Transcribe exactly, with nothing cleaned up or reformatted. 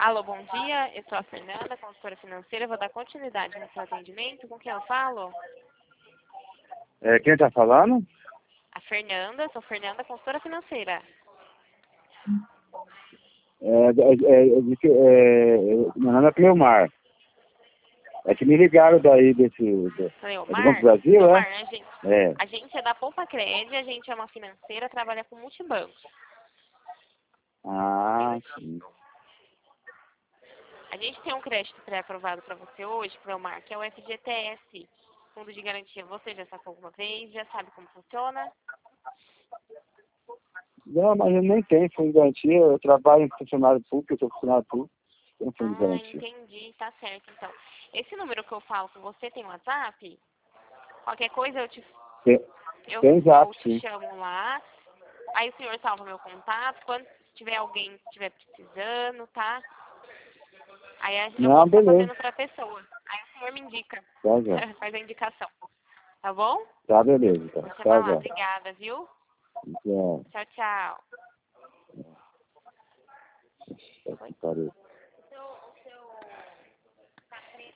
Alô, bom dia. Eu sou a Fernanda, consultora financeira. Vou dar continuidade no seu atendimento. Com quem eu falo? É, quem está falando? A Fernanda. Sou Fernanda, consultora financeira. É, é, é, de que- é, meu nome é Cleomar. É que me ligaram daí desse... Do, é do Banco Cleomar? Brasil, Cleomar, é? né, gente? É. A gente é da Poupa Crédito, a gente é uma financeira, trabalha com multibancos. Ah, sim. A gente tem um crédito pré-aprovado para você hoje, Cleomar, que é o F G T S, Fundo de Garantia. Você já sacou alguma vez? Já sabe como funciona? Não, mas eu nem tenho fundo de garantia. Eu trabalho em funcionário público, eu sou funcionário público. Tenho fundo de Ah, garantia. entendi. Tá certo, então. Esse número que eu falo com você tem WhatsApp? Qualquer coisa eu te, Tem, eu, tem eu zap, te sim. chamo lá. Aí o senhor salva meu contato. Quando tiver alguém que estiver precisando, tá? Aí a- eu vou Não, estar beleza. fazendo pra pessoa. Aí o senhor me indica. Tá, já. Faz a indicação. Tá bom? Tá, beleza. Tá, Você tá vai lá. já. Obrigada, viu? Já. Tchau, tchau. Tá, parei.